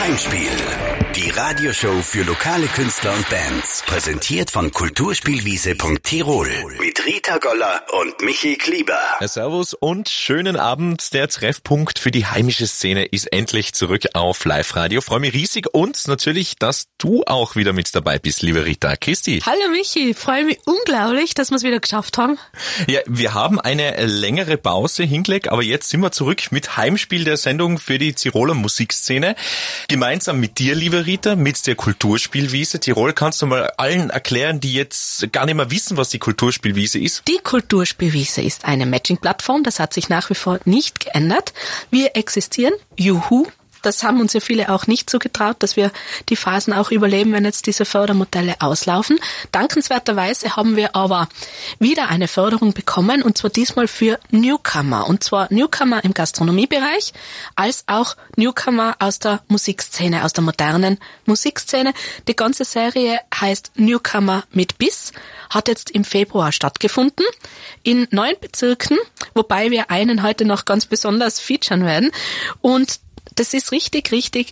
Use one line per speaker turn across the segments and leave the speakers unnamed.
Heimspiel, die Radioshow für lokale Künstler und Bands, präsentiert von Kulturspielwiese.tirol mit Rita Goller und Michi Klieber.
Servus und schönen Abend. Der Treffpunkt für die heimische Szene ist endlich zurück auf Live-Radio. Freue mich riesig und natürlich, dass du auch wieder mit dabei bist, liebe Rita. Christi.
Hallo Michi, freue mich unglaublich, dass wir es wieder geschafft haben.
Ja, wir haben eine längere Pause hingelegt, aber jetzt sind wir zurück mit Heimspiel der Sendung für die Tiroler Musikszene. Gemeinsam mit dir, liebe Rita, mit der Kulturspielwiese Tirol. Kannst du mal allen erklären, die jetzt gar nicht mehr wissen, was die Kulturspielwiese ist?
Die Kulturspielwiese ist eine Matching-Plattform, das hat sich nach wie vor nicht geändert. Wir existieren, juhu. Das haben uns ja viele auch nicht zugetraut, dass wir die Phasen auch überleben, wenn jetzt diese Fördermodelle auslaufen. Dankenswerterweise haben wir aber wieder eine Förderung bekommen, und zwar diesmal für Newcomer. Und zwar Newcomer im Gastronomiebereich, als auch Newcomer aus der Musikszene, aus der modernen Musikszene. Die ganze Serie heißt Newcomer mit Biss, hat jetzt im Februar stattgefunden in 9 Bezirken, wobei wir einen heute noch ganz besonders featuren werden. Und das ist richtig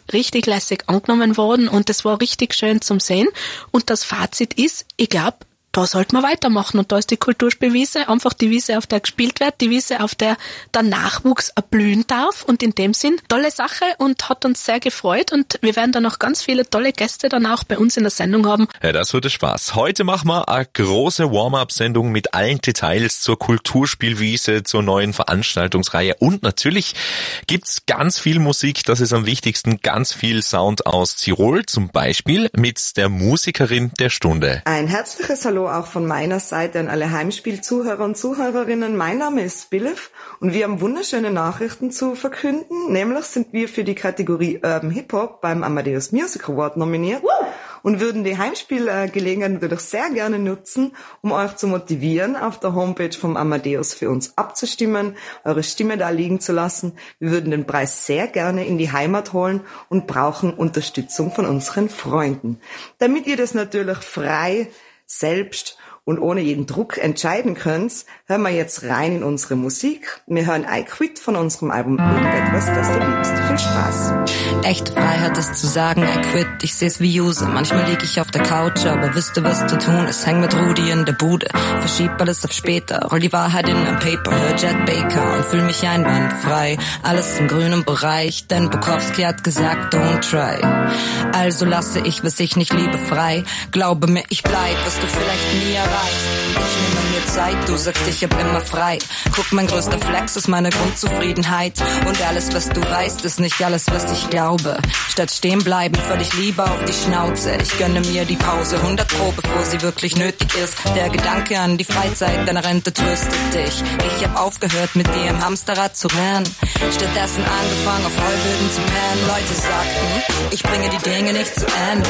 lässig angenommen worden und das war richtig schön zum Sehen. Und das Fazit ist, ich glaube, da sollte man weitermachen. Und da ist die Kulturspielwiese einfach die Wiese, auf der gespielt wird, die Wiese, auf der der Nachwuchs erblühen darf. Und in dem Sinn, tolle Sache und hat uns sehr gefreut. Und wir werden da noch ganz viele tolle Gäste dann auch bei uns in der Sendung haben.
Ja, das wird Spaß. Heute machen wir eine große Warm-up-Sendung mit allen Details zur Kulturspielwiese, zur neuen Veranstaltungsreihe. Und natürlich gibt's ganz viel Musik, das ist am wichtigsten, ganz viel Sound aus Tirol. Zum Beispiel mit der Musikerin der Stunde.
Ein herzliches Hallo auch von meiner Seite an alle Heimspiel-Zuhörer und Zuhörerinnen. Mein Name ist Billev und wir haben wunderschöne Nachrichten zu verkünden. Nämlich sind wir für die Kategorie Urban Hip-Hop beim Amadeus Music Award nominiert und würden die Heimspielgelegenheit natürlich sehr gerne nutzen, um euch zu motivieren, auf der Homepage vom Amadeus für uns abzustimmen, eure Stimme da liegen zu lassen. Wir würden den Preis sehr gerne in die Heimat holen und brauchen Unterstützung von unseren Freunden. Damit ihr das natürlich frei, selbst und ohne jeden Druck entscheiden könnt, hören wir jetzt rein in unsere Musik. Wir hören I Quit von unserem Album Irgendetwas, das du liebst. Viel Spaß.
Echte Freiheit ist zu sagen, I quit, ich seh's wie Use. Manchmal lieg ich auf der Couch, aber wüsste, was zu tun ist. Häng mit Rudi in der Bude, verschieb alles auf später. Roll die Wahrheit in ein Paper, hör Jet Baker und fühl mich einwandfrei. Alles im grünen Bereich, denn Bukowski hat gesagt, don't try. Also lasse ich, was ich nicht liebe, frei. Glaube mir, ich bleib, was du vielleicht nie erreichst. Ich nehme mir Zeit, du sagst, ich hab immer frei. Guck, mein größter Flex ist meine Grundzufriedenheit. Und alles, was du weißt, ist nicht alles, was ich glaube. Statt stehen bleiben, völlig lieber auf die Schnauze. Ich gönne mir die Pause 100 Pro, bevor sie wirklich nötig ist. Der Gedanke an die Freizeit, deine Rente tröstet dich. Ich hab aufgehört, mit dir im Hamsterrad zu rennen. Stattdessen angefangen, auf Heuböden zu pennen. Leute sagten, ich bringe die Dinge nicht zu Ende.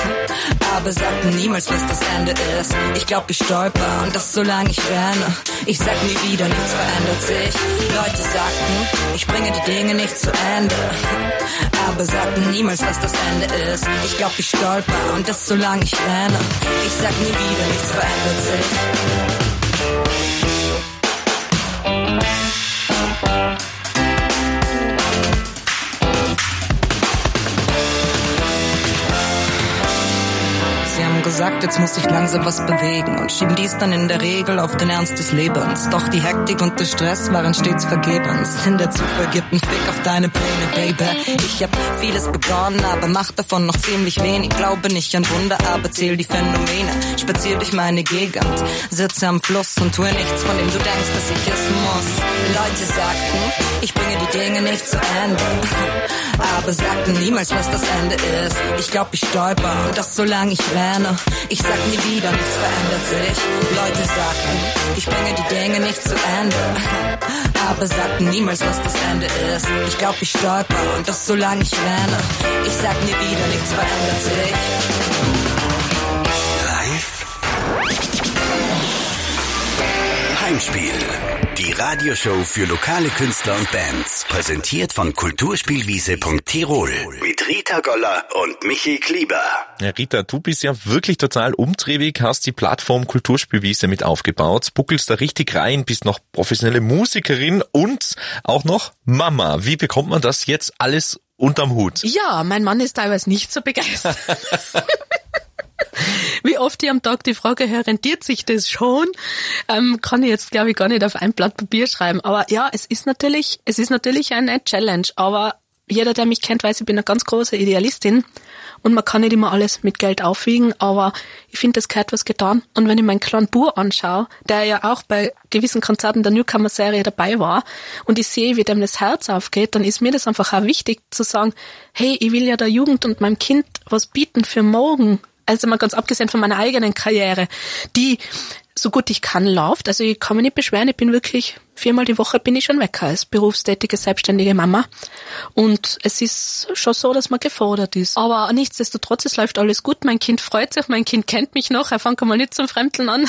Aber sagten niemals, was das Ende ist. Ich glaub, ich stolper und das solange ich renne. Ich sag nie wieder, nichts verändert sich. Leute sagten, ich bringe die Dinge nicht zu Ende. Aber sagten niemals, was das Ende ist. Ich glaub, ich stolper und das solange ich renne. Ich sag nie wieder, nichts verändert sich. Gesagt, jetzt muss ich langsam was bewegen und schieben dies dann in der Regel auf den Ernst des Lebens. Doch die Hektik und der Stress waren stets vergebens. In der Zufall gibt ein Fick auf deine Pläne, Baby. Ich hab vieles begonnen, aber mach davon noch ziemlich wenig. Glaube nicht an Wunder, aber zähl die Phänomene. Spazier durch meine Gegend, sitze am Fluss und tue nichts, von dem du denkst, dass ich es muss. Leute sagten, ich bringe die Dinge nicht zu Ende. Aber sagten niemals, was das Ende ist. Ich glaub, ich stolper und das solange ich renne. Ich sag nie wieder, nichts verändert sich. Leute sagten, ich bringe die Dinge nicht zu Ende. Aber sagten niemals, was das Ende ist. Ich glaub, ich stolper und das solange ich renne. Ich sag nie wieder, nichts verändert sich.
Live Heimspiel, die Radioshow für lokale Künstler und Bands, präsentiert von Kulturspielwiese.tirol mit Rita Goller und Michi Klieber.
Ja, Rita, du bist ja wirklich total umtriebig, hast die Plattform Kulturspielwiese mit aufgebaut, buckelst da richtig rein, bist noch professionelle Musikerin und auch noch Mama. Wie bekommt man das jetzt alles unterm Hut.
Ja, mein Mann ist teilweise nicht so begeistert. Wie oft ich am Tag die Frage höre, rentiert sich das schon? Kann ich jetzt, glaube ich, gar nicht auf ein Blatt Papier schreiben. Aber ja, es ist natürlich eine Challenge. Aber jeder, der mich kennt, weiß, ich bin eine ganz große Idealistin. Und man kann nicht immer alles mit Geld aufwiegen, aber ich finde, das gehört was getan. Und wenn ich meinen kleinen Bub anschaue, der ja auch bei gewissen Konzerten der Newcomer-Serie dabei war, und ich sehe, wie dem das Herz aufgeht, dann ist mir das einfach auch wichtig zu sagen, hey, ich will ja der Jugend und meinem Kind was bieten für morgen. Also mal ganz abgesehen von meiner eigenen Karriere, die so gut ich kann läuft. Also ich kann mich nicht beschweren, ich bin wirklich 4-mal die Woche bin ich schon weg als berufstätige, selbstständige Mama. Und es ist schon so, dass man gefordert ist. Aber nichtsdestotrotz, es läuft alles gut. Mein Kind freut sich, mein Kind kennt mich noch. Er fängt einmal nicht zum Fremdeln an.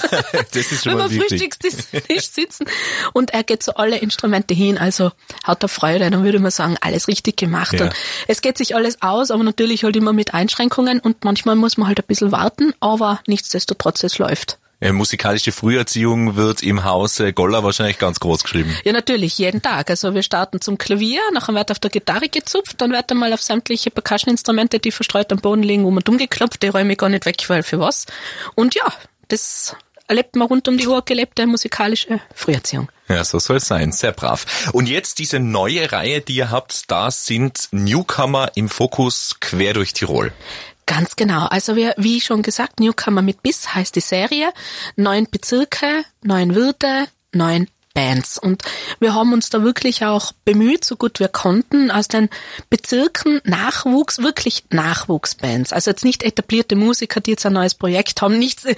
Das ist schon mal wichtig.
Wenn wir Frühstückstisch sitzen. Und er geht so alle Instrumente hin. Also hat er Freude. Dann würde man sagen, alles richtig gemacht.
Ja.
Und es geht sich alles aus, aber natürlich halt immer mit Einschränkungen. Und manchmal muss man halt ein bisschen warten. Aber nichtsdestotrotz, es läuft.
Musikalische Früherziehung wird im Hause Goller wahrscheinlich ganz groß geschrieben.
Ja, natürlich, jeden Tag. Also wir starten zum Klavier, nachher wird auf der Gitarre gezupft, dann wird einmal auf sämtliche Percussion-Instrumente, die verstreut am Boden liegen, um und umgeklopft, die räume ich gar nicht weg, weil für was. Und ja, das erlebt man rund um die Uhr gelebte musikalische Früherziehung.
Ja, so soll es sein. Sehr brav. Und jetzt diese neue Reihe, die ihr habt, da sind Newcomer im Fokus quer durch Tirol.
Ganz genau. Also wir, wie schon gesagt, Newcomer mit Biss heißt die Serie. 9 Bezirke, 9 Wirte, 9 Bands. Und wir haben uns da wirklich auch bemüht, so gut wir konnten, aus den Bezirken wirklich Nachwuchsbands. Also jetzt nicht etablierte Musiker, die jetzt ein neues Projekt haben.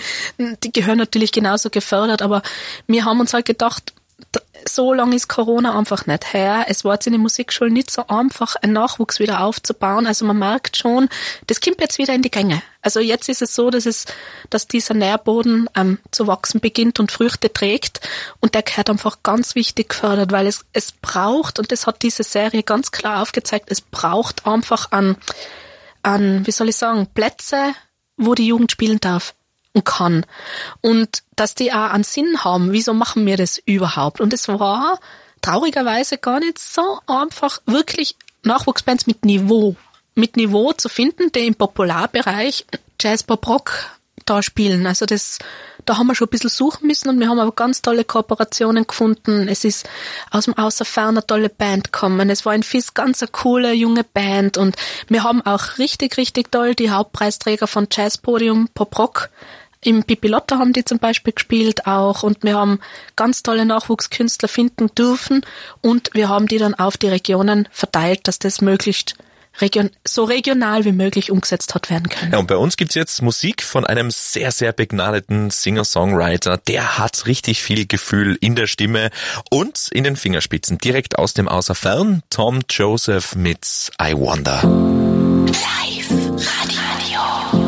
Die gehören natürlich genauso gefördert, aber wir haben uns halt gedacht, so lange ist Corona einfach nicht her. Es war jetzt in den Musikschulen nicht so einfach, einen Nachwuchs wieder aufzubauen. Also man merkt schon, das kommt jetzt wieder in die Gänge. Also jetzt ist es so, dass dieser Nährboden zu wachsen beginnt und Früchte trägt. Und der gehört einfach ganz wichtig gefördert, weil es braucht, und das hat diese Serie ganz klar aufgezeigt, es braucht einfach an wie soll ich sagen, Plätze, wo die Jugend spielen darf und kann. Und dass die auch einen Sinn haben, wieso machen wir das überhaupt? Und es war traurigerweise gar nicht so einfach, wirklich Nachwuchsbands mit Niveau zu finden, die im Popularbereich Jazz, Pop, Rock da spielen. Also da haben wir schon ein bisschen suchen müssen, und wir haben aber ganz tolle Kooperationen gefunden. Es ist aus dem Außerfern eine tolle Band gekommen. Es war in Fies ganz eine coole, junge Band, und wir haben auch richtig, richtig toll die Hauptpreisträger von Jazzpodium Pop Rock. Im Pipilotta haben die zum Beispiel gespielt auch, und wir haben ganz tolle Nachwuchskünstler finden dürfen, und wir haben die dann auf die Regionen verteilt, dass das möglichst so regional wie möglich umgesetzt hat werden können.
Ja, und bei uns gibt's jetzt Musik von einem sehr, sehr begnadeten Singer-Songwriter. Der hat richtig viel Gefühl in der Stimme und in den Fingerspitzen. Direkt aus dem Außerfern, Tom Joseph mit I Wonder.
Live Radio.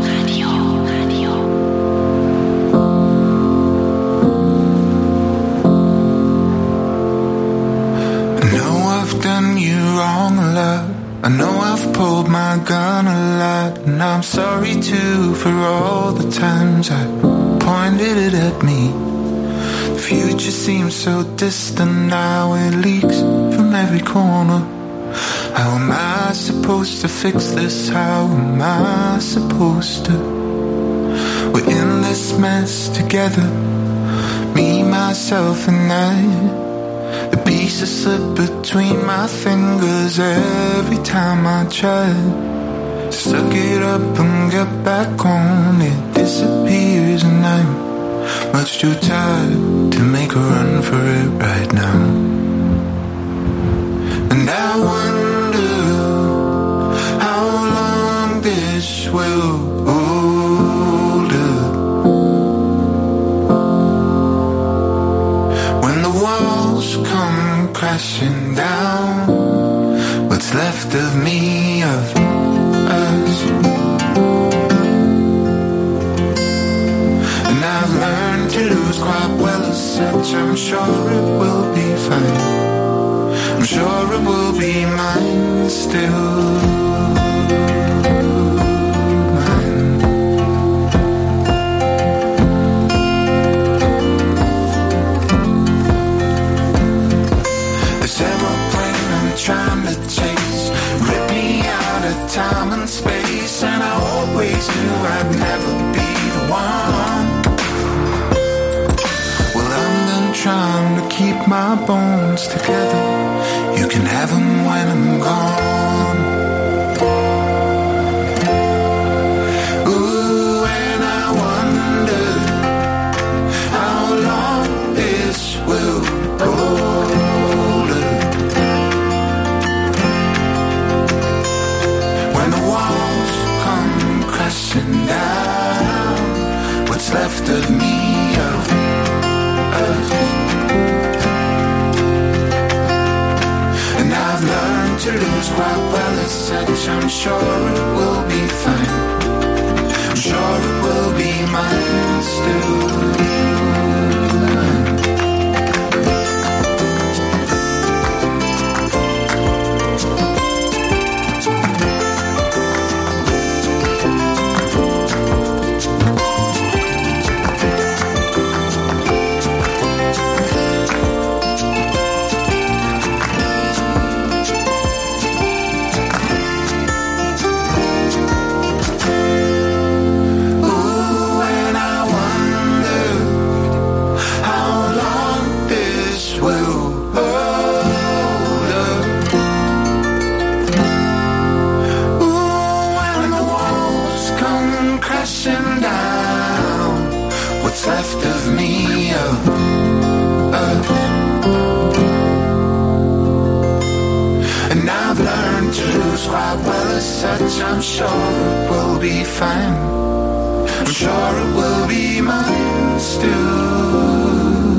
I know I've done you wrong a lot. I know I've pulled my gun a lot, and I'm sorry too for all the times I pointed it at me. The future seems so distant now, it leaks from every corner. How am I supposed to fix this? How am I supposed to? We're in this mess together, me, myself and I. The pieces slip between my fingers every time I try. Suck it up and get back on, it disappears, and I'm much too tired to make a run for it right now. And I wonder how long this will hold up. When the walls come crashing down, what's left of me, of us? And I've learned to lose quite well as such. I'm sure it will be fine. I'm sure it will be mine still. Trying to chase time and space, and I always knew I'd never be the one. Well, I'm done trying to keep my bones together. You can have them when I'm gone. Ooh, and I wonder how long this will hold. When the walls come crashing down, what's left of me, of us. And I've learned to lose quite well as such. I'm sure it will be fine. I'm sure it will be mine still. Left of me, of us. And I've learned to lose quite well as such. I'm sure it will be fine. I'm sure it will be mine still.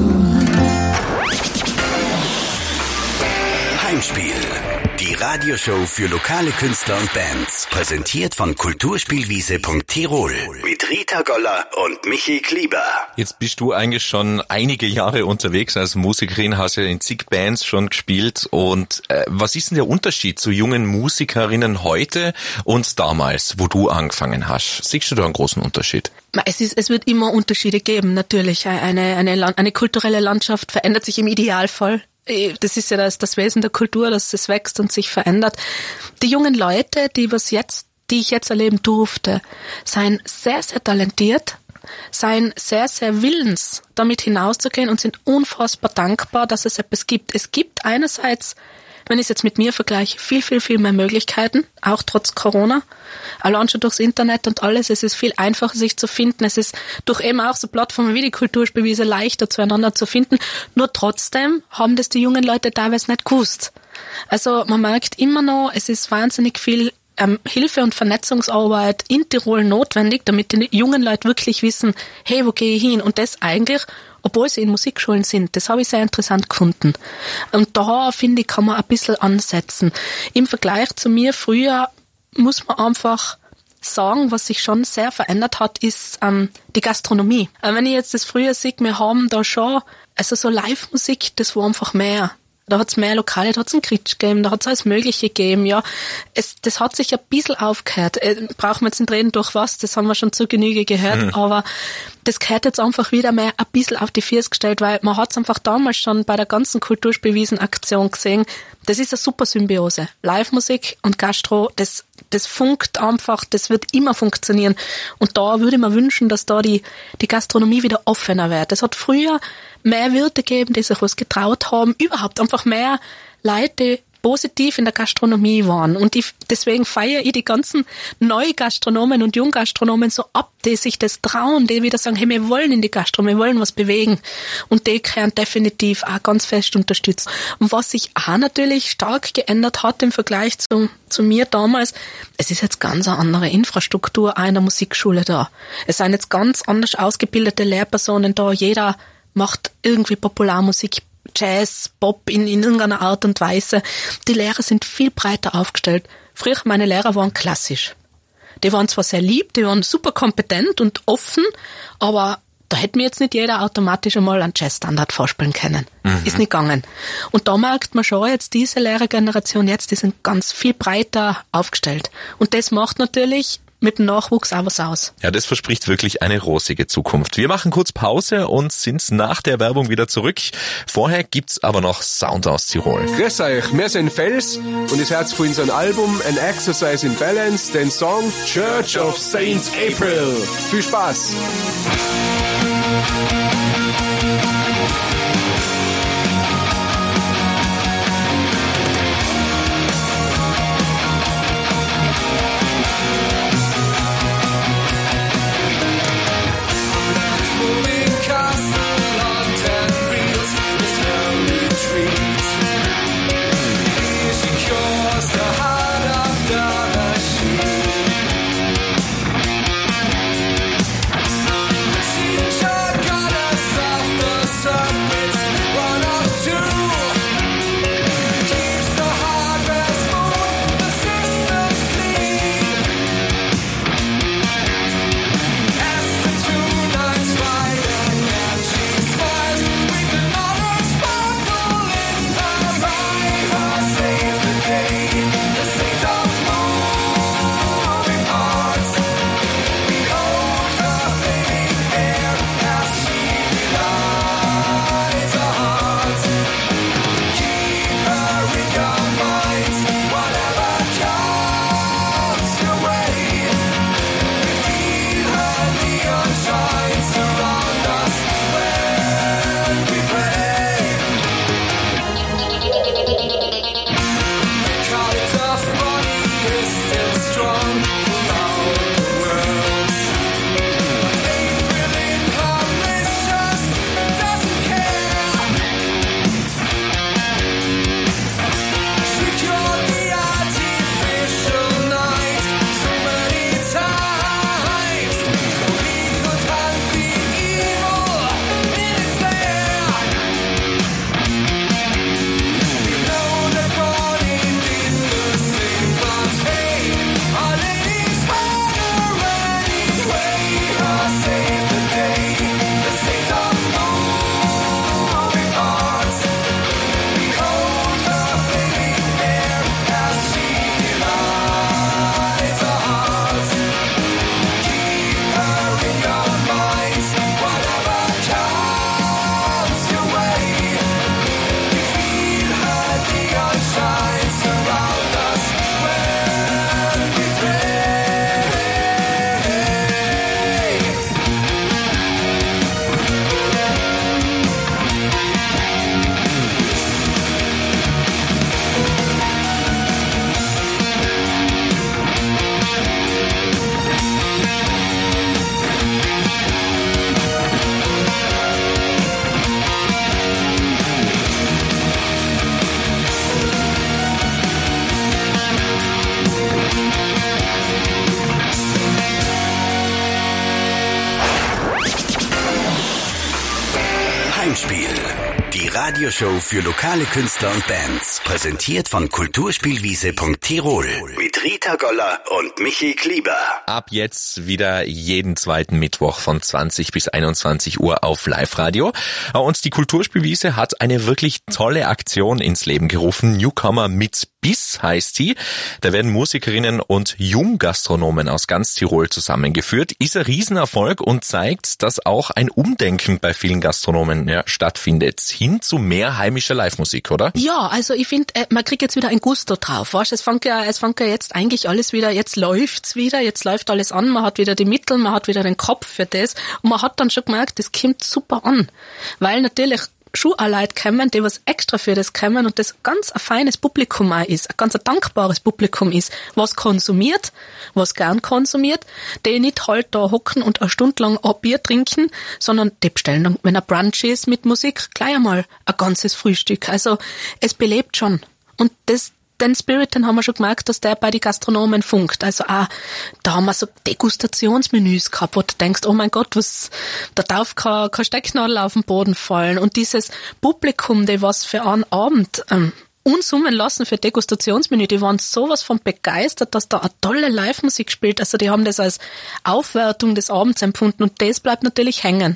Heimspiel, die Radioshow für lokale Künstler und Bands, präsentiert von Kulturspielwiese.Tirol mit Rita Goller und Michi Klieber.
Jetzt bist du eigentlich schon einige Jahre unterwegs als Musikerin, hast ja in zig Bands schon gespielt und was ist denn der Unterschied zu jungen Musikerinnen heute und damals, wo du angefangen hast? Siehst du da einen großen Unterschied?
Es wird immer Unterschiede geben, natürlich. Eine kulturelle Landschaft verändert sich im Idealfall. Das ist ja das Wesen der Kultur, dass es wächst und sich verändert. Die jungen Leute, die ich jetzt erleben durfte, seien sehr, sehr talentiert, seien sehr, sehr willens, damit hinauszugehen und sind unfassbar dankbar, dass es etwas gibt. Es gibt einerseits, wenn ich es jetzt mit mir vergleiche, viel, viel, viel mehr Möglichkeiten, auch trotz Corona. Allein schon durchs Internet und alles. Es ist viel einfacher, sich zu finden. Es ist durch eben auch so Plattformen wie die Kulturspielwiese leichter zueinander zu finden. Nur trotzdem haben das die jungen Leute teilweise nicht gewusst. Also man merkt immer noch, es ist wahnsinnig viel Hilfe und Vernetzungsarbeit in Tirol notwendig, damit die jungen Leute wirklich wissen, hey, wo gehe ich hin? Und das eigentlich, obwohl sie in Musikschulen sind. Das habe ich sehr interessant gefunden. Und da, finde ich, kann man ein bisschen ansetzen. Im Vergleich zu mir früher muss man einfach sagen, was sich schon sehr verändert hat, ist die Gastronomie. Wenn ich jetzt das früher sehe, wir haben da schon, also so Live-Musik, das war einfach mehr. Da hat's mehr Lokale, da hat's einen Kritsch gegeben, da hat's alles Mögliche gegeben, ja. Das hat sich ein bisschen aufgehört. Brauchen wir jetzt nicht reden durch was, das haben wir schon zur Genüge gehört, aber das gehört jetzt einfach wieder mehr ein bisschen auf die Füße gestellt, weil man hat's einfach damals schon bei der ganzen Kulturspielwiesen-Aktion gesehen, das ist eine super Symbiose. Live-Musik und Gastro, das funkt einfach, das wird immer funktionieren. Und da würde ich mir wünschen, dass da die Gastronomie wieder offener wird. Es hat früher mehr Wirte gegeben, die sich was getraut haben, überhaupt einfach mehr Leute, die positiv in der Gastronomie waren. Und deswegen feiere ich die ganzen Neugastronomen und Junggastronomen so ab, die sich das trauen, die wieder sagen, hey, wir wollen in die Gastronomie, wir wollen was bewegen. Und die können definitiv auch ganz fest unterstützen. Und was sich auch natürlich stark geändert hat im Vergleich zu mir damals, es ist jetzt ganz eine andere Infrastruktur auch in der Musikschule da. Es sind jetzt ganz anders ausgebildete Lehrpersonen da. Jeder macht irgendwie Popularmusik, Jazz, Pop in irgendeiner Art und Weise. Die Lehrer sind viel breiter aufgestellt. Früher, meine Lehrer waren klassisch. Die waren zwar sehr lieb, die waren super kompetent und offen, aber da hätte mir jetzt nicht jeder automatisch einmal einen Jazzstandard vorspielen können. Ist nicht gegangen. Und da merkt man schon jetzt, diese Lehrergeneration jetzt, die sind ganz viel breiter aufgestellt. Und das macht natürlich mit dem Nachwuchs auch was aus.
Ja, das verspricht wirklich eine rosige Zukunft. Wir machen kurz Pause und sind nach der Werbung wieder zurück. Vorher gibt's aber noch Sound aus Tirol.
Grüß euch, wir sind Fels und ihr hört von unserem Album An Exercise in Balance den Song Church of Saint April. Viel Spaß!
Heimspiel, die Radioshow für lokale Künstler und Bands, präsentiert von Kulturspielwiese.tirol mit Rita Goller und Michi Klieber.
Ab jetzt wieder jeden zweiten Mittwoch von 20 bis 21 Uhr auf Live-Radio. Und die Kulturspielwiese hat eine wirklich tolle Aktion ins Leben gerufen. Newcomer mit Biss heißt sie. Da werden Musikerinnen und Junggastronomen aus ganz Tirol zusammengeführt. Ist ein Riesenerfolg und zeigt, dass auch ein Umdenken bei vielen Gastronomen stattfindet. Hin zu mehr heimischer Live-Musik, oder?
Ja, also ich finde, man kriegt jetzt wieder ein Gusto drauf. Weißt? Es fängt ja jetzt eigentlich alles wieder, jetzt läuft's wieder, jetzt läuft alles an, man hat wieder die Mittel, man hat wieder den Kopf für das und man hat dann schon gemerkt, das kommt super an. Weil natürlich schon auch Leute kommen, die was extra für das kommen und das ganz ein feines Publikum auch ist, ein ganz ein dankbares Publikum ist, was konsumiert, was gern konsumiert, die nicht halt da hocken und eine Stunde lang ein Bier trinken, sondern die bestellen dann, wenn ein Brunch ist mit Musik, gleich einmal ein ganzes Frühstück. Also es belebt schon. Und den Spirit, den haben wir schon gemerkt, dass der bei den Gastronomen funkt. Also auch, da haben wir so Degustationsmenüs gehabt, wo du denkst, oh mein Gott, da darf kein Stecknadel auf den Boden fallen. Und dieses Publikum, die was für einen Abend unsummen lassen für Degustationsmenü, die waren sowas von begeistert, dass da eine tolle Live-Musik spielt. Also die haben das als Aufwertung des Abends empfunden und das bleibt natürlich hängen.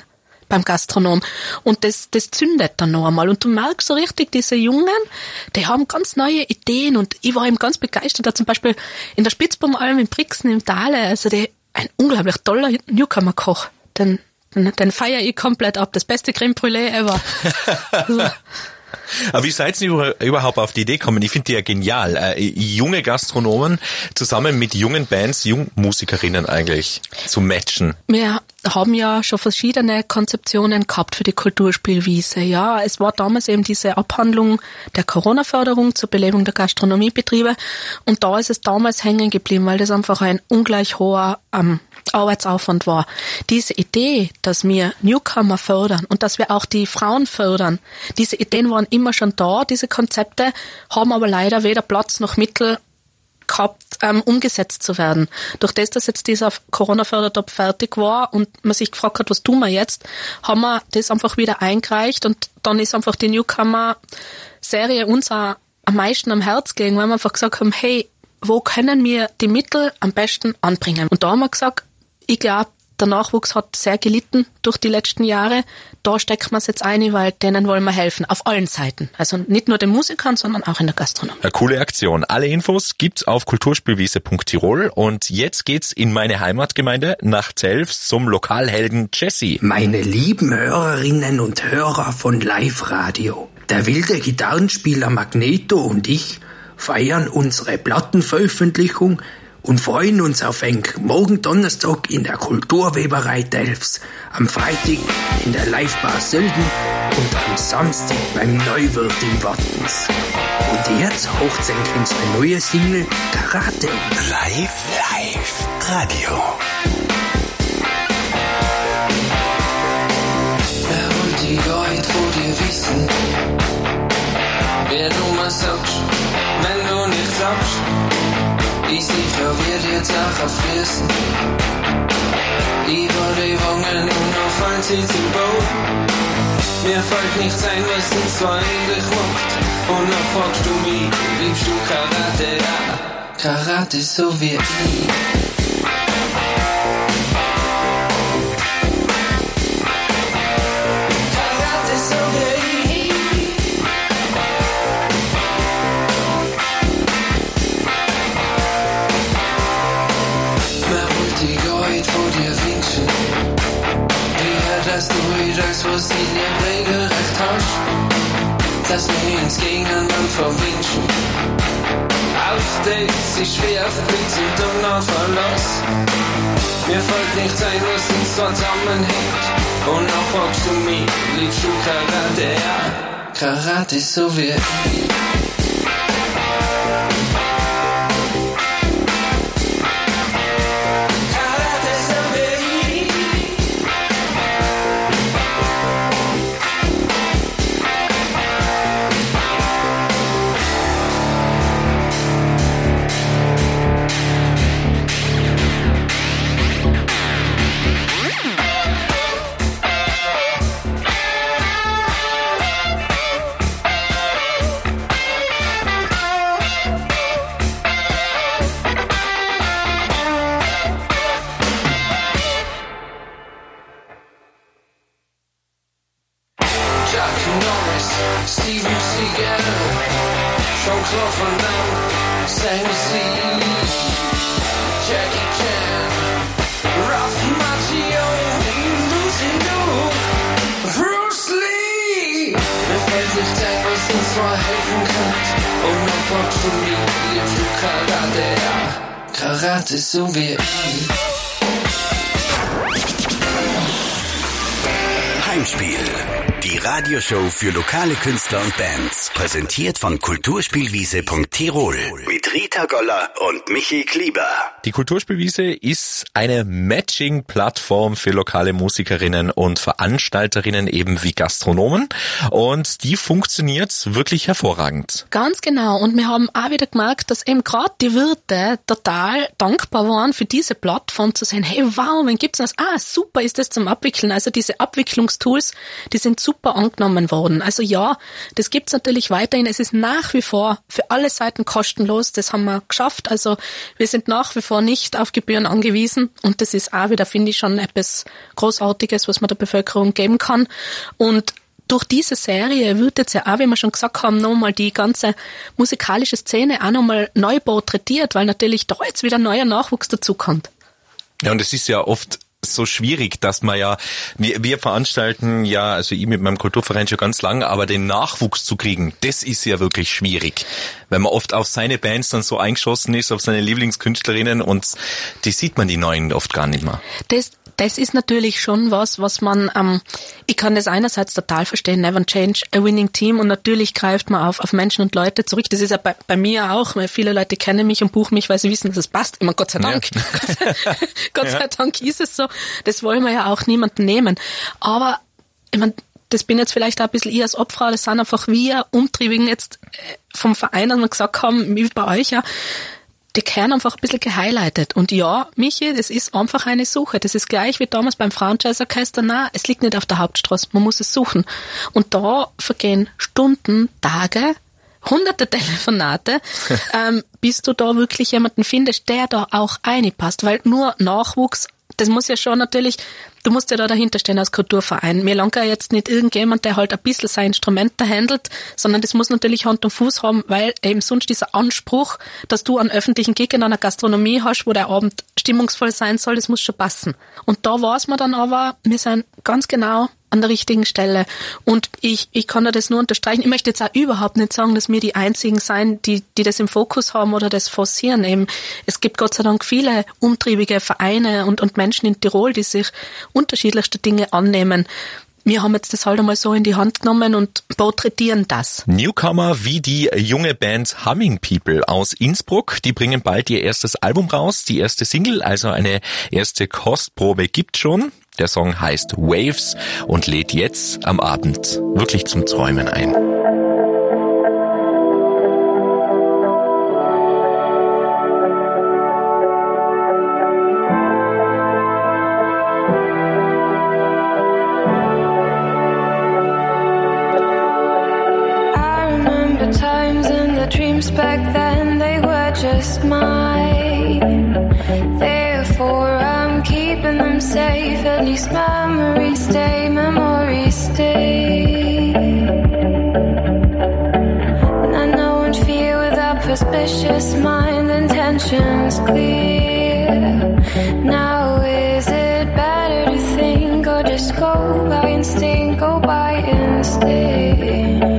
beim Gastronom. Und das zündet dann noch einmal. Und du merkst so richtig, diese Jungen, die haben ganz neue Ideen. Und ich war eben ganz begeistert, da zum Beispiel in der Spitzbaumalm in Brixen im Tale, also ein unglaublich toller Newcomer-Koch. Den feiere ich komplett ab. Das beste Creme Brûlée ever.
Aber wie seid ihr überhaupt auf die Idee gekommen? Ich finde die ja genial. Junge Gastronomen zusammen mit jungen Bands, Jungmusikerinnen eigentlich zu matchen.
Wir haben ja schon verschiedene Konzeptionen gehabt für die Kulturspielwiese. Ja, es war damals eben diese Abhandlung der Corona-Förderung zur Belebung der Gastronomiebetriebe. Und da ist es damals hängen geblieben, weil das einfach ein ungleich hoher Arbeitsaufwand war. Diese Idee, dass wir Newcomer fördern und dass wir auch die Frauen fördern, diese Ideen waren immer schon da, diese Konzepte, haben aber leider weder Platz noch Mittel gehabt, umgesetzt zu werden. Durch das, dass jetzt dieser Corona-Fördertopf fertig war und man sich gefragt hat, was tun wir jetzt, haben wir das einfach wieder eingereicht und dann ist einfach die Newcomer-Serie uns auch am meisten am Herz gegangen, weil wir einfach gesagt haben, hey, wo können wir die Mittel am besten anbringen? Und da haben wir gesagt, ich glaube, der Nachwuchs hat sehr gelitten durch die letzten Jahre. Da stecken wir es jetzt ein, weil denen wollen wir helfen. Auf allen Seiten. Also nicht nur den Musikern, sondern auch in der Gastronomie.
Eine coole Aktion. Alle Infos gibt's auf kulturspielwiese.tirol. Und jetzt geht's in meine Heimatgemeinde nach Zelfs zum Lokalhelden Jesse.
Meine lieben Hörerinnen und Hörer von Live Radio. Der wilde Gitarrenspieler Magneto und ich feiern unsere Plattenveröffentlichung und freuen uns auf morgen Donnerstag in der Kulturweberei Delfs, am Freitag in der Livebar Sölden und am Samstag beim Neuwirt in Wattens. Und jetzt hocht's unsere neue Single Karate.
Live Radio.
Wer holt die Leute, wo dir wissen, wer du mal sagst, wenn du nicht sagst, wie sicher wird jetzt nachher fließen. Über die Wangen und noch fallen sie zum Boden. Mir fällt nichts ein, was uns zwar endlich macht. Und dann fragst du mich, liebst du Karate? Ja, Karate so wie ich. Dass du das, was in dir regelrecht hast, dass wir uns gegeneinander verwünschen. Auf das ist schwer Blitz und Donner Verlass. Mir fällt nichts ein, was uns dort zusammenhängt. Und dann fragst du mich, liebst du Karate? Ja, Karate so wie ich. Karate so wie ich.
Heimspiel. Die Radioshow für lokale Künstler und Bands. Präsentiert von kulturspielwiese.tirol. Mit Rita Goller und Michi Klieber.
Die Kulturspielwiese ist eine Matching-Plattform für lokale Musikerinnen und Veranstalterinnen, eben wie Gastronomen. Und die funktioniert wirklich hervorragend.
Ganz genau. Und wir haben auch wieder gemerkt, dass eben gerade die Wirte total dankbar waren für diese Plattform zu sehen. Hey, wow, wann gibt's das? Ah, super ist das zum Abwickeln. Also diese Abwicklungstools, die sind super super angenommen worden. Also ja, das gibt's natürlich weiterhin. Es ist nach wie vor für alle Seiten kostenlos. Das haben wir geschafft. Also wir sind nach wie vor nicht auf Gebühren angewiesen. Und das ist auch wieder, finde ich, schon etwas Großartiges, was man der Bevölkerung geben kann. Und durch diese Serie wird jetzt ja auch, wie wir schon gesagt haben, nochmal die ganze musikalische Szene auch nochmal neu porträtiert, weil natürlich da jetzt wieder neuer Nachwuchs dazukommt.
Ja, und es ist ja oft so schwierig, dass man ja, wir veranstalten ja, also ich mit meinem Kulturverein schon ganz lange, aber den Nachwuchs zu kriegen, das ist ja wirklich schwierig, weil man oft auf seine Bands dann so eingeschossen ist, auf seine Lieblingskünstlerinnen und die sieht man die Neuen oft gar nicht mehr.
Das ist natürlich schon was man, ich kann das einerseits total verstehen, never change a winning team, und natürlich greift man auf Menschen und Leute zurück. Das ist ja bei mir auch, weil viele Leute kennen mich und buchen mich, weil sie wissen, dass es passt. Immer Gott sei Dank. Ja. Gott sei Dank ist es so. Das wollen wir ja auch niemanden nehmen. Aber, ich meine, das bin jetzt vielleicht auch ein bisschen ich als Opfer, das sind einfach wir Umtriebigen jetzt vom Verein, dass wir gesagt haben, wie bei euch ja, die Kern einfach ein bisschen gehighlightet. Und ja, Michi, das ist einfach eine Suche. Das ist gleich wie damals beim Franchise-Orchester. Nein, es liegt nicht auf der Hauptstraße. Man muss es suchen. Und da vergehen Stunden, Tage, hunderte Telefonate, bis du da wirklich jemanden findest, der da auch reinpasst. Weil nur Nachwuchs, das muss ja schon natürlich, du musst ja da dahinter stehen als Kulturverein. Mir langt ja jetzt nicht irgendjemand, der halt ein bisschen sein Instrument da handelt, sondern das muss natürlich Hand und Fuß haben, weil eben sonst dieser Anspruch, dass du einen öffentlichen Gig in einer Gastronomie hast, wo der Abend stimmungsvoll sein soll, das muss schon passen. Und da weiß man dann aber, wir sind ganz genau an der richtigen Stelle. Und ich kann das nur unterstreichen. Ich möchte jetzt auch überhaupt nicht sagen, dass wir die Einzigen sein, die das im Fokus haben oder das forcieren. Eben, es gibt Gott sei Dank viele umtriebige Vereine und Menschen in Tirol, die sich unterschiedlichste Dinge annehmen. Wir haben jetzt das halt einmal so in die Hand genommen und porträtieren das.
Newcomer wie die junge Band Humming People aus Innsbruck, die bringen bald ihr erstes Album raus, die erste Single, also eine erste Kostprobe gibt schon. Der Song heißt Waves und lädt jetzt am Abend wirklich zum Träumen ein.
Dreams back then, they were just mine. Therefore I'm keeping them safe. At least memories stay, memories stay. And I know and feel without suspicious mind, intentions clear. Now is it better to think or just go by instinct, go by instinct?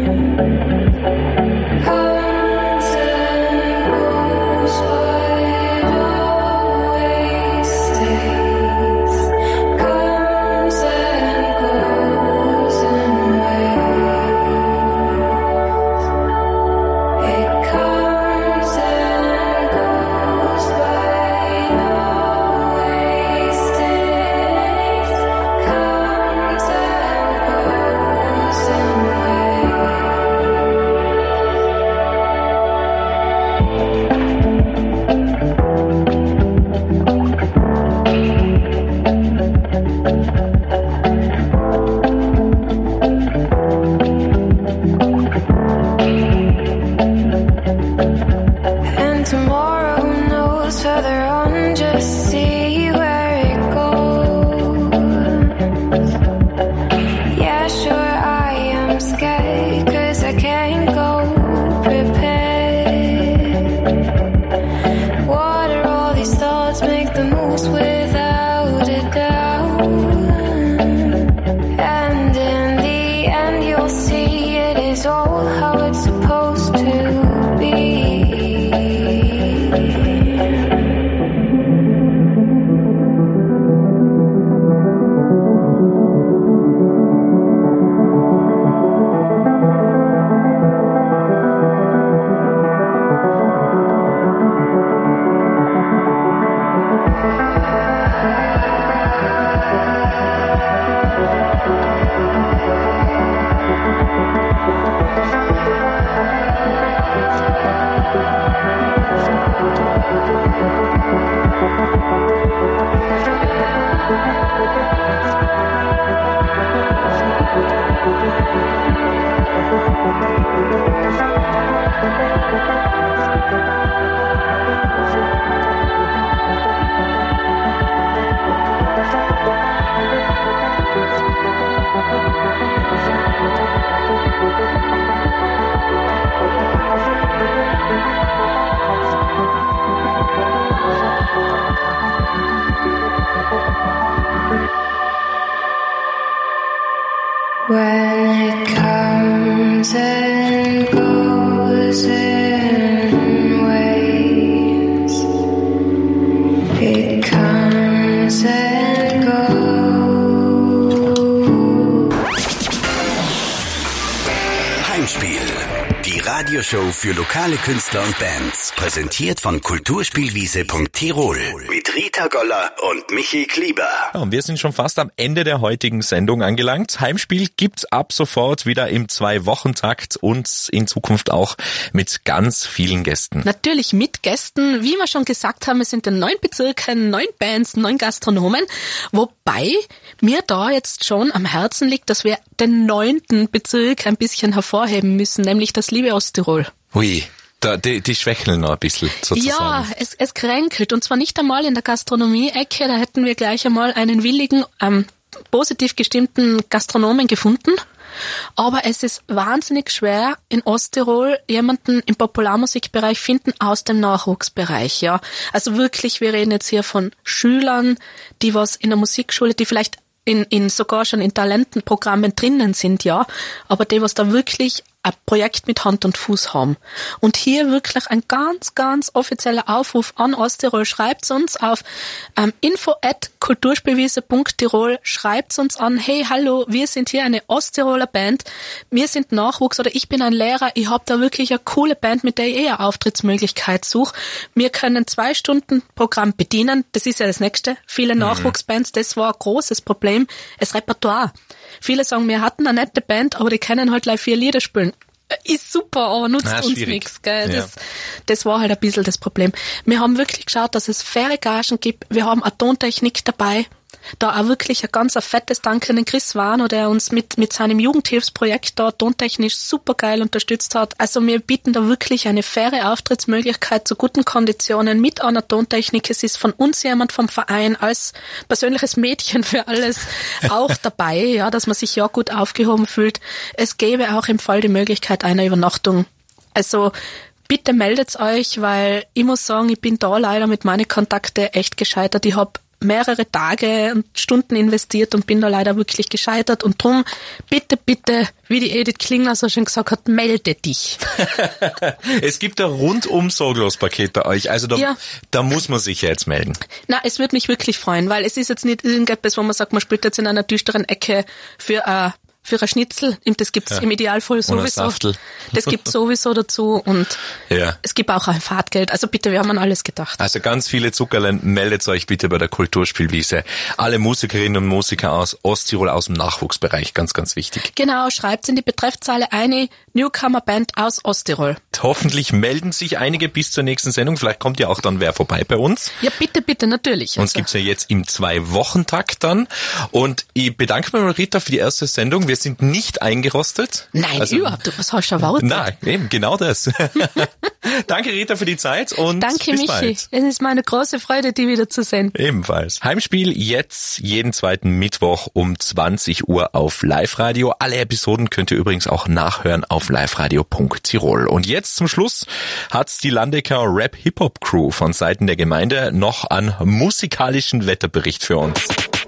How it's supposed to be. When it comes and goes in waves, it comes and goes.
Heimspiel, die Radioshow für lokale Künstler und Bands, präsentiert von Kulturspielwiese.tirol mit Rita Goller und Michi Klieber.
Ja, und wir sind schon fast am Ende der heutigen Sendung angelangt. Heimspiel gibt's ab sofort wieder im 2-Wochen-Takt und in Zukunft auch mit ganz vielen Gästen.
Natürlich mit Gästen. Wie wir schon gesagt haben, es sind in 9 Bezirken, 9 Bands, 9 Gastronomen. Wobei mir da jetzt schon am Herzen liegt, dass wir den 9. Bezirk ein bisschen hervorheben müssen, nämlich das liebe Osttirol.
Hui. Die schwächeln noch ein bisschen, sozusagen.
Ja, es kränkelt. Und zwar nicht einmal in der Gastronomie-Ecke. Da hätten wir gleich einmal einen willigen, positiv gestimmten Gastronomen gefunden. Aber es ist wahnsinnig schwer, in Osttirol jemanden im Popularmusikbereich finden aus dem Nachwuchsbereich, ja. Also wirklich, wir reden jetzt hier von Schülern, die was in der Musikschule, die vielleicht in sogar schon in Talentenprogrammen drinnen sind, ja. Aber die was da wirklich ein Projekt mit Hand und Fuß haben. Und hier wirklich ein ganz, ganz offizieller Aufruf an Osttirol. Schreibt uns auf info@kulturspielwiese.tirol. Schreibt uns an, hey, hallo, wir sind hier eine Osttiroler Band. Wir sind Nachwuchs oder ich bin ein Lehrer. Ich habe da wirklich eine coole Band, mit der ich eher Auftrittsmöglichkeit suche. Wir können 2 Stunden Programm bedienen. Das ist ja das Nächste. Viele Nachwuchsbands, das war ein großes Problem. Das Repertoire. Viele sagen, wir hatten eine nette Band, aber die können halt gleich 4 Lieder spielen. Ist super, aber nutzt uns nichts, gell?
Ja.
Das war halt ein bisschen das Problem. Wir haben wirklich geschaut, dass es faire Gagen gibt. Wir haben eine Tontechnik dabei. Da auch wirklich ein ganz fettes Dank an den Chris Warnow, der uns mit seinem Jugendhilfsprojekt da tontechnisch super geil unterstützt hat. Also wir bieten da wirklich eine faire Auftrittsmöglichkeit zu guten Konditionen mit einer Tontechnik. Es ist von uns jemand vom Verein als persönliches Mädchen für alles auch dabei, ja, dass man sich ja gut aufgehoben fühlt. Es gäbe auch im Fall die Möglichkeit einer Übernachtung. Also bitte meldet euch, weil ich muss sagen, ich bin da leider mit meinen Kontakten echt gescheitert. Ich habe mehrere Tage und Stunden investiert und bin da leider wirklich gescheitert. Und drum, bitte, wie die Edith Klingler so schön gesagt hat, melde dich.
Es gibt ein rundum sorglos Paket bei euch. Also da muss man sich jetzt melden.
Na, es würde mich wirklich freuen, weil es ist jetzt nicht irgendetwas, wo man sagt, man spielt jetzt in einer düsteren Ecke für ein Schnitzel, das gibt's im Idealfall sowieso. Das gibt's sowieso dazu und es gibt auch ein Fahrtgeld. Also bitte, wir haben an alles gedacht.
Also ganz viele Zuckerlein, meldet euch bitte bei der Kulturspielwiese. Alle Musikerinnen und Musiker aus Osttirol, aus dem Nachwuchsbereich, ganz, ganz wichtig.
Genau, schreibt in die Betreffzeile eine Newcomer-Band aus Osttirol.
Hoffentlich melden sich einige bis zur nächsten Sendung. Vielleicht kommt ja auch dann wer vorbei bei uns.
Ja, bitte, natürlich.
Uns gibt's ja jetzt im 2-Wochen-Takt dann. Und ich bedanke mich mal, Rita, für die erste Sendung. Wir sind nicht eingerostet.
Nein, überhaupt. Was hast du erwartet?
Nein, eben, genau das. Danke, Rita, für die Zeit und
danke,
bis
Michi.
bald.
Es ist meine große Freude, dich wieder zu sehen.
Ebenfalls. Heimspiel jetzt jeden 2. Mittwoch um 20 Uhr auf Live-Radio. Alle Episoden könnt ihr übrigens auch nachhören auf liveradio.tirol. Und jetzt zum Schluss hat's die Landecker Rap-Hip-Hop-Crew von Seiten der Gemeinde noch einen musikalischen Wetterbericht für uns.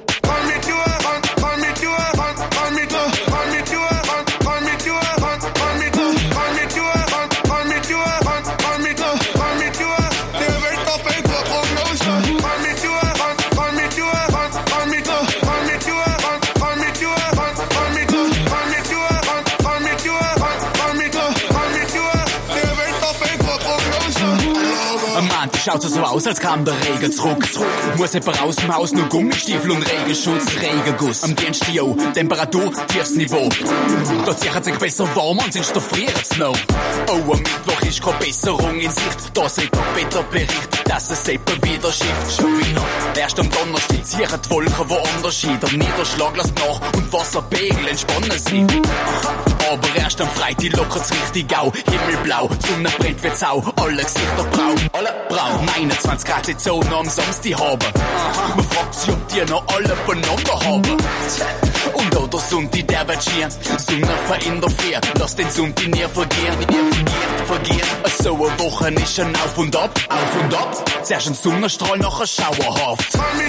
Schaut so aus, als kam der Regen zurück. Muss jemand raus dem Haus, nur Gummistiefel und Regenschutz, Regenguss. Am Dienstag, yo, Temperatur, tiefstes Niveau. Da zieht sich besser warm und sonst friert's noch. Oh, am Mittwoch ist keine Besserung in Sicht. Da sieht der Wetterbericht, dass es eben wieder schifft. Schon wieder. Erst am Donnerstag ziehen die Wolken woanders hin. Der Niederschlag lässt nach und Wasserpegel entspannen sich. aber erst am Freitag lockert's richtig au. Himmelblau, die Sonne brennt wie Sau, alle Gesichter braun, alle braun. 29 Grad die Zone am Samstag haben. Man fragt sich, ob die noch alle beieinander haben. Und auch der Sonntag, der wird schier. Sonne verändert viel, lass den Sonntag nie vergehen. So eine Woche ist ein Auf und Ab. Zuerst ein Sonnenstrahl, nachher schauerhaft.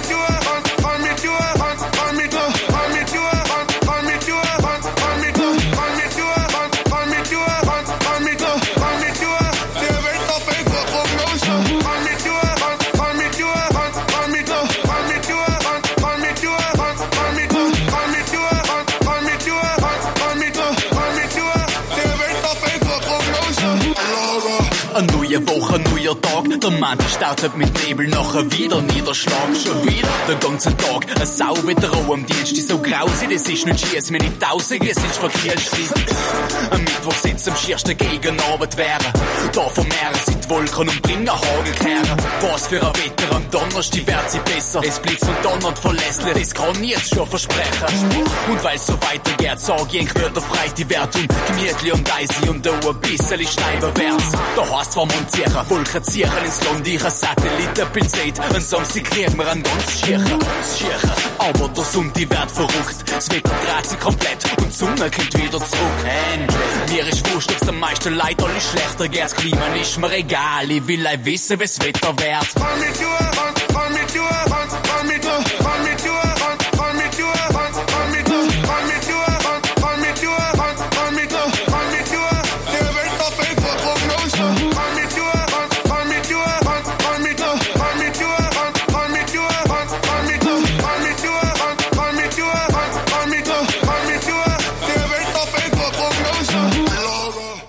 Eine neue Woche, neuer Tag, der Mann startet mit Nebel, nachher wieder Niederschlag, schon wieder den ganzen Tag, eine Sau wieder roh am Dienst, die so grausig, das ist nicht schiess, mir nicht tausig, es ist verkehrslich. Am Mittwoch sitzt am schiersten gegen Arbeit wäre, da vom Meer sind Wolken und bringen Hagelkehren. Was für ein Wetter, am Donnerstag wird sie besser, es blitzt und donnert verlässlich, das kann ich jetzt schon versprechen. Und weil's so weitergeht, sag ich, wird der Freitag wert und gemütlich und eisig und auch ein bisschen steiber wär's. Da heißt vom Montieren, Wolken ziehen ins Land, ich ein Satellitenbild seht, am Samstag kriegen wir einen ganz schiechen. Aber der Sonntag wird verrückt, das Wetter dreht sich komplett und die Sonne kommt wieder zurück. Endlich. Mir ist wurscht, ob's den meisten Leid alles schlechter geht, das Klima ist mir egal, ich will wissen, wie's Wetter wird.